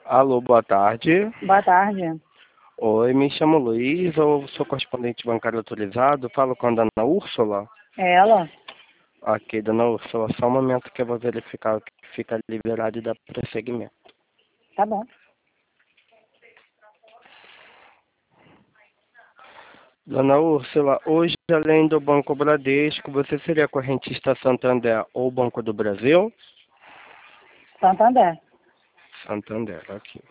Alô, boa tarde. Boa tarde. Oi, me chamo Luiz, eu sou correspondente bancário autorizado, falo com a dona Úrsula. É ela? Ok, dona Úrsula, só um momento que eu vou verificar o que fica liberado e dá prosseguimento. Tá bom. Dona Úrsula, hoje, além do Banco Bradesco, você seria correntista Santander ou Banco do Brasil? Santander. Santander, aqui.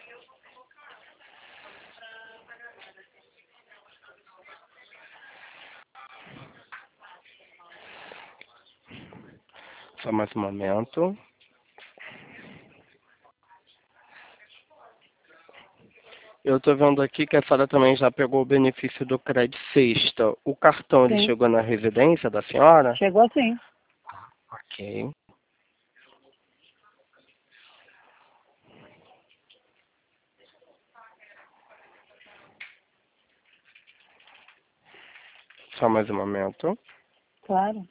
Só mais um momento. Eu estou vendo aqui que a senhora também já pegou o benefício do Cred Sexta. O cartão, ele Sim. chegou na residência da senhora? Chegou sim. Ok. Só mais um momento. Claro.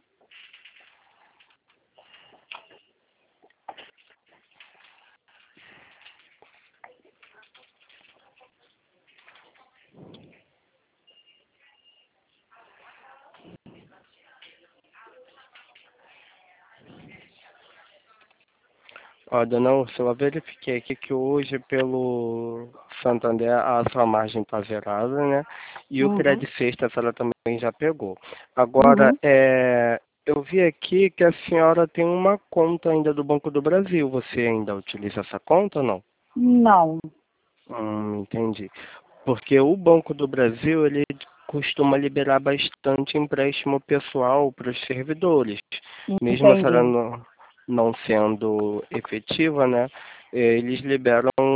Ó, dona Úrsula, verifiquei aqui que hoje pelo Santander a sua margem está zerada, né? E o Uhum. Cred Sexta a senhora também já pegou. Agora, Uhum. eu vi aqui que a senhora tem uma conta ainda do Banco do Brasil. Você ainda utiliza essa conta ou não? Não. Entendi. Porque o Banco do Brasil, ele costuma liberar bastante empréstimo pessoal para os servidores. Mesmo a senhora Entendi. não sendo efetiva, né? Eles liberam